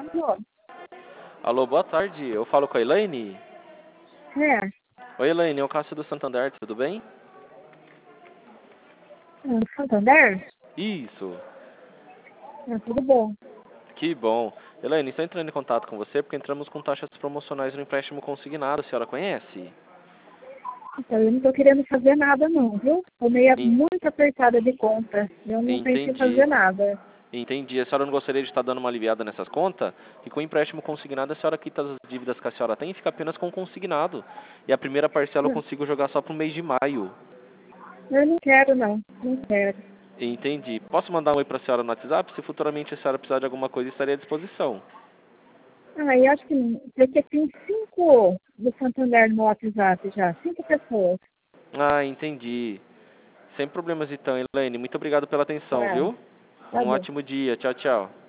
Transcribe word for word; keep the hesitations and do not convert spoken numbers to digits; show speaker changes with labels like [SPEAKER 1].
[SPEAKER 1] Alô?
[SPEAKER 2] Alô, boa tarde. Eu falo com a Elaine?
[SPEAKER 1] É.
[SPEAKER 2] Oi, Elaine, é o Cássio do Santander, tudo bem?
[SPEAKER 1] Ah, Santander?
[SPEAKER 2] Isso,
[SPEAKER 1] Ah, tudo bom.
[SPEAKER 2] que bom. Elaine, estou entrando em contato com você porque entramos com taxas promocionais no empréstimo consignado, a senhora conhece?
[SPEAKER 1] Então, eu não estou querendo fazer nada não, viu? Estou meio
[SPEAKER 2] En-
[SPEAKER 1] muito apertada de conta. Eu não pensei em
[SPEAKER 2] Entendi,
[SPEAKER 1] fazer nada.
[SPEAKER 2] entendi. A senhora não gostaria de estar dando uma aliviada nessas contas? E com o empréstimo consignado, a senhora quita as dívidas que a senhora tem e fica apenas com o consignado. E a primeira parcela eu
[SPEAKER 1] Não,
[SPEAKER 2] consigo jogar só para o mês de maio.
[SPEAKER 1] eu não quero não, não quero.
[SPEAKER 2] Entendi. Posso mandar um oi para a senhora no WhatsApp? Se futuramente a senhora precisar de alguma coisa, estaria à disposição.
[SPEAKER 1] Ah, eu acho que não, porque tem cinco do Santander no WhatsApp já, cinco pessoas.
[SPEAKER 2] Ah, entendi. Sem problemas então, Elaine. Muito obrigado pela atenção,
[SPEAKER 1] Tá,
[SPEAKER 2] viu?
[SPEAKER 1] tá
[SPEAKER 2] Um
[SPEAKER 1] bom.
[SPEAKER 2] ótimo dia. Tchau, tchau.